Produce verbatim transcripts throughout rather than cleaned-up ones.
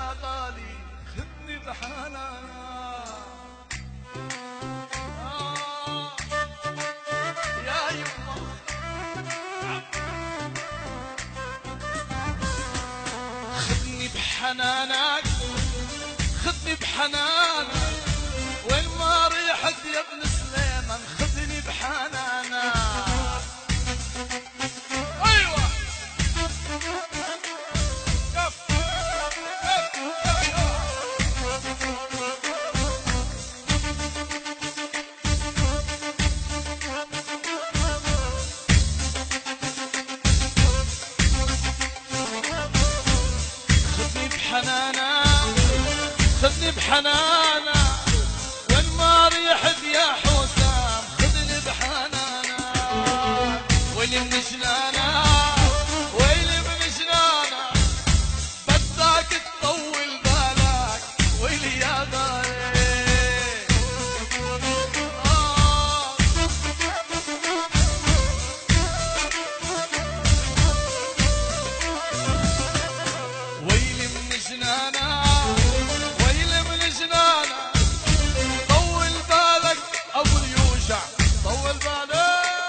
يا غالي خذني بحنانك. آه يا يما خذني بحنانك خذني بحنانك وين ما ريحت يا ابن سليمان خذني بحنانك. ايوه كف خذني بحنانك خذني بحنانك وين ما ريحت يا حسام خذني بحنانك. ويلي من جنانك ويلي من جنانك بدك تطول بالك ويلي يا غالي. آه ويلي من جنانك ويلي من جنانك طول بالك ابو اليوجع طول بالك.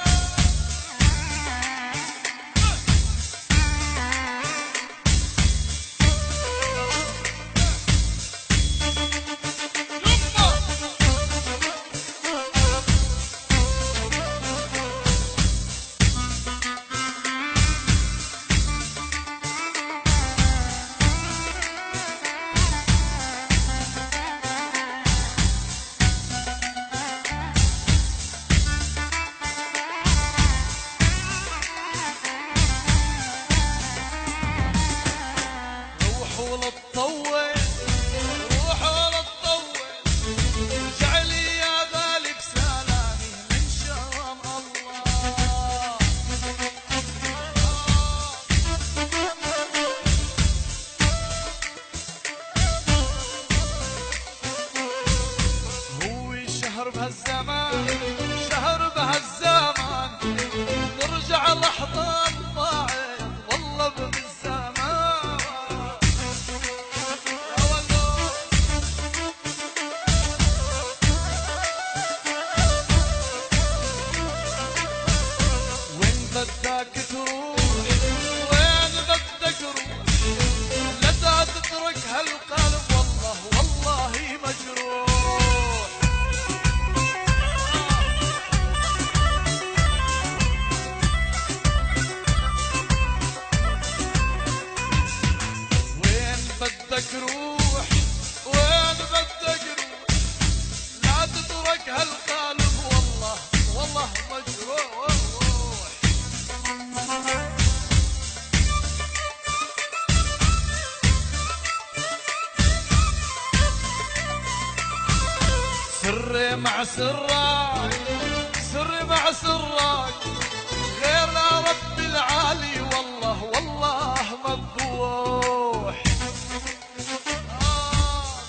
روحوا للطول روحوا للطول ارجع لي يا غالي بسلامي من شرم الله. هو شهر بهالزمان شهر بهالزمان نرجع لحظات ضاعت والله بالزمان. وين بدك تروح وين بدك تروح لا تترك هالقلب والله والله مجروح. وين بدك روح وين بدك روح لا تترك هالقلب والله والله مجروح. سري مع سراك سري مع سراك غير رب العالي والله والله مذبوح. آه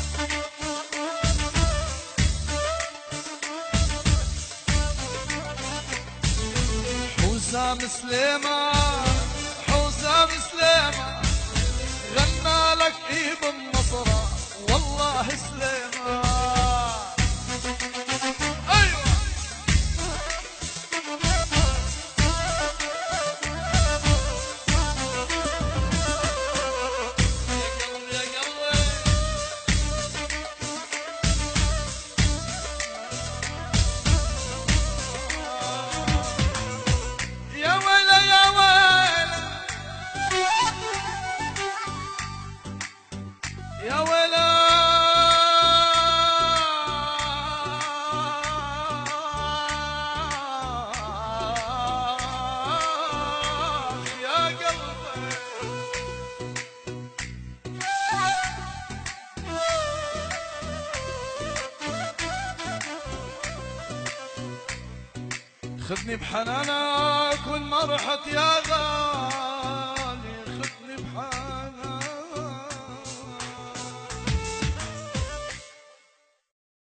حسام سليمان حسام سليمان غنى لك ابن نصرة والله سليمان. يا ويلي يا قلبي خذني بحنانك وين ما رحت يا غالي.